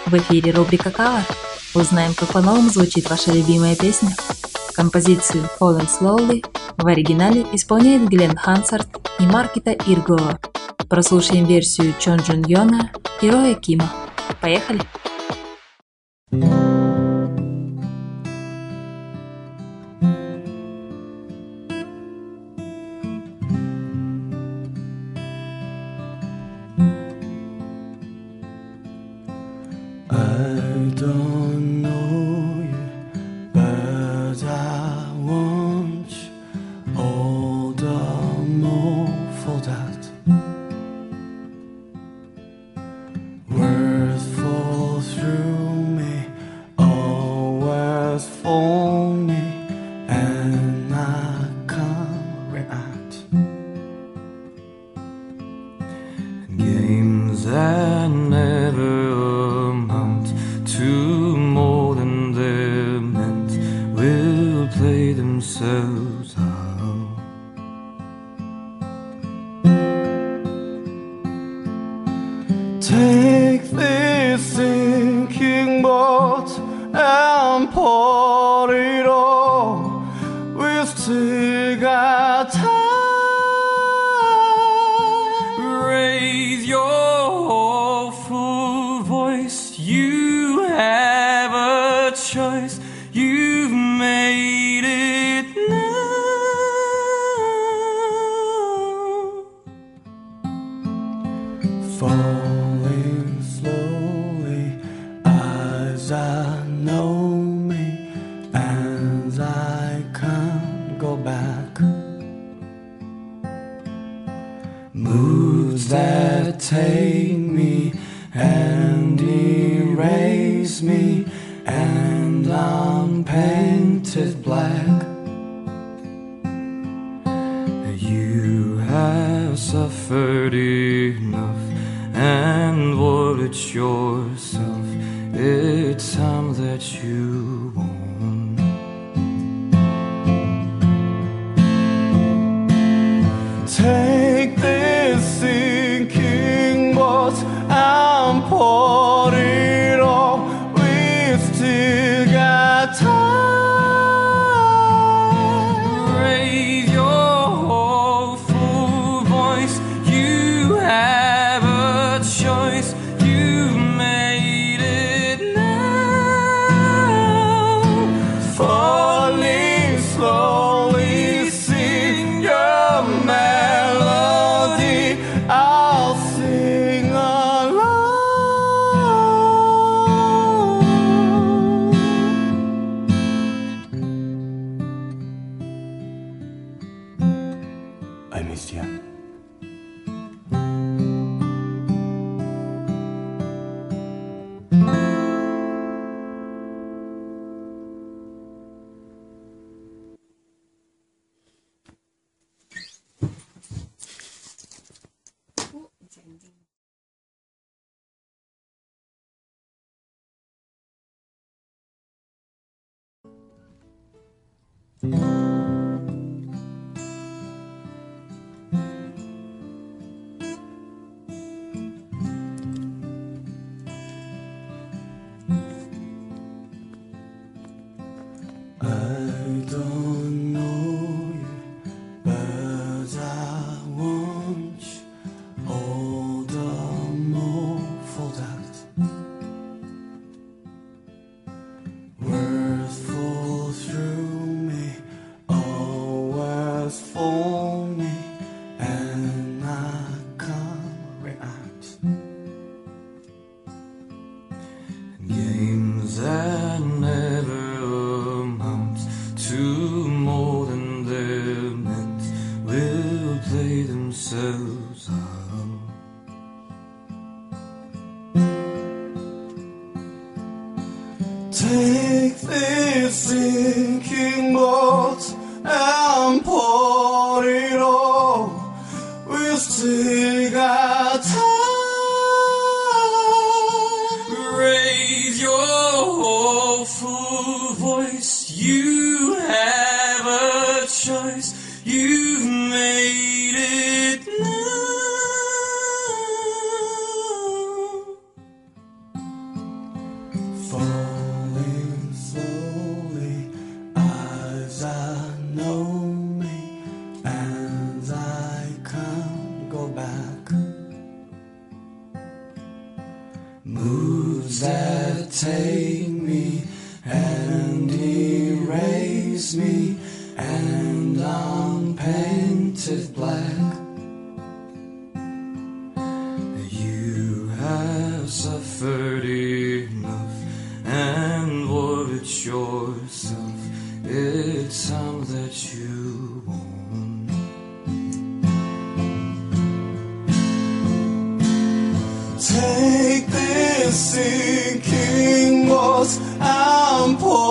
В эфире рубрика «Кавер». Узнаем, как по-новому звучит ваша любимая песня. Композицию «Falling Slowly» в оригинале исполняет Глен Хансарт и Маркита Иргова. Прослушаем версию Чон Джун Йона и Роя Кима. Поехали! I don't know you, but I want you all the more for that. Words fall through me, all words for me, and I can't react. Games that never to more than they're meant will play themselves out. Take this sinking boat and pour it all. We still got time. Raise your full voice. You have a choice. You've made it now. Falling slowly as I know me, and I can't go back. Moves that take me and erase me, and I'm painted black. You have suffered enough and worried it yourself. It's time that you won. Take this sinking boat and pour it all. We still got time. Raise your full voice. You have a choice. You've made it now. Falling slowly, sing your melody. I'll sing along. I missed you. I don't know you, but I want you all the more for that. Words fall through me, all words for me, and I can't react. Games that never to more than they're meant will play themselves out. Take this sinking boat and pour it all. We still got time. Raise your full voice. You have a choice. You've made it now. moods that take me and erase me, and unpainted black. You have suffered enough and wore it yourself. It's time that you won't. Take this sinking waltz and pour